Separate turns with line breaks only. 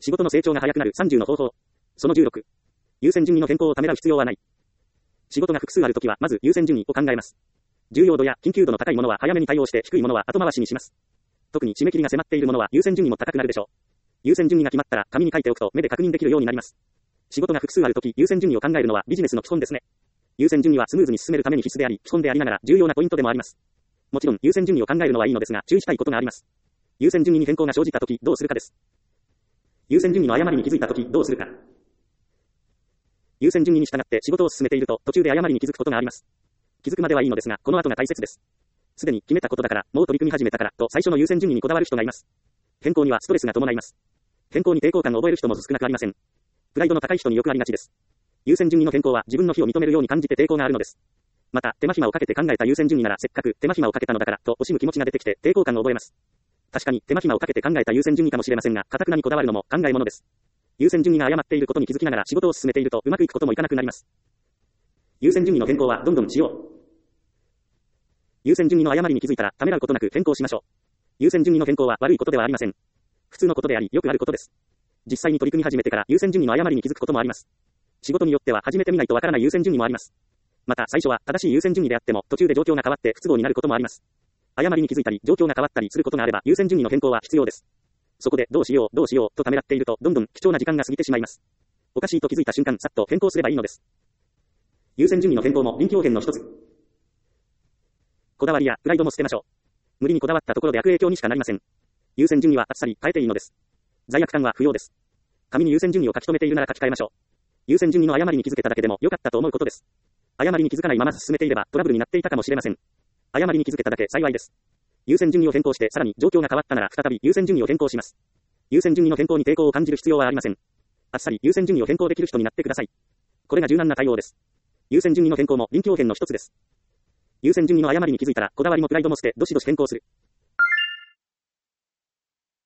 仕事の成長が早くなる30の方法。その16。優先順位の変更をためらう必要はない。仕事が複数あるときは、まず優先順位を考えます。重要度や緊急度の高いものは早めに対応して、低いものは後回しにします。特に締め切りが迫っているものは優先順位も高くなるでしょう。優先順位が決まったら、紙に書いておくと目で確認できるようになります。仕事が複数あるとき、優先順位を考えるのはビジネスの基本ですね。優先順位はスムーズに進めるために必須であり、基本でありながら重要なポイントでもあります。もちろん、優先順位を考えるのはいいのですが、注意したいことがあります。優先順位に変更が生じたとき、どうするかです。優先順位の誤りに気づいたとき、どうするか。優先順位に従って仕事を進めていると、途中で誤りに気づくことがあります。気づくまではいいのですが、この後が大切です。すでに決めたことだから、もう取り組み始めたから、と最初の優先順位にこだわる人がいます。変更にはストレスが伴います。変更に抵抗感を覚える人も少なくありません。プライドの高い人によくありがちです。優先順位の変更は自分の非を認めるように感じて抵抗があるのです。また、手間暇をかけて考えた優先順位ならせっかく手間暇をかけたのだから、と惜しむ気持ちが出てきて抵抗感を覚えます。確かに手間暇をかけて考えた優先順位かもしれませんが、堅くなにこだわるのも考えものです。優先順位が誤っていることに気づきながら仕事を進めているとうまくいくこともいかなくなります。優先順位の変更はどんどんしよう。優先順位の誤りに気づいたらためらうことなく変更しましょう。優先順位の変更は悪いことではありません。普通のことであり、よくあることです。実際に取り組み始めてから優先順位の誤りに気づくこともあります。仕事によっては始めてみないとわからない優先順位もあります。また最初は正しい優先順位であっても途中で状況が変わって不都合になることもあります。誤りに気づいたり状況が変わったりすることがあれば優先順位の変更は必要です。そこでどうしようとためらっているとどんどん貴重な時間が過ぎてしまいます。おかしいと気づいた瞬間さっと変更すればいいのです。優先順位の変更も臨機応変の一つ。こだわりやプライドも捨てましょう。無理にこだわったところで悪影響にしかなりません。優先順位はあっさり変えていいのです。罪悪感は不要です。紙に優先順位を書き留めているなら書き換えましょう。優先順位の誤りに気づけただけでも良かったと思うことです。誤りに気づかないまま進めていればトラブルになっていたかもしれません。誤りに気づけただけ幸いです。優先順位を変更してさらに状況が変わったなら再び優先順位を変更します。優先順位の変更に抵抗を感じる必要はありません。あっさり優先順位を変更できる人になってください。これが柔軟な対応です。優先順位の変更も臨機応変の一つです。優先順位の誤りに気づいたらこだわりもプライドも捨てどしどし変更する。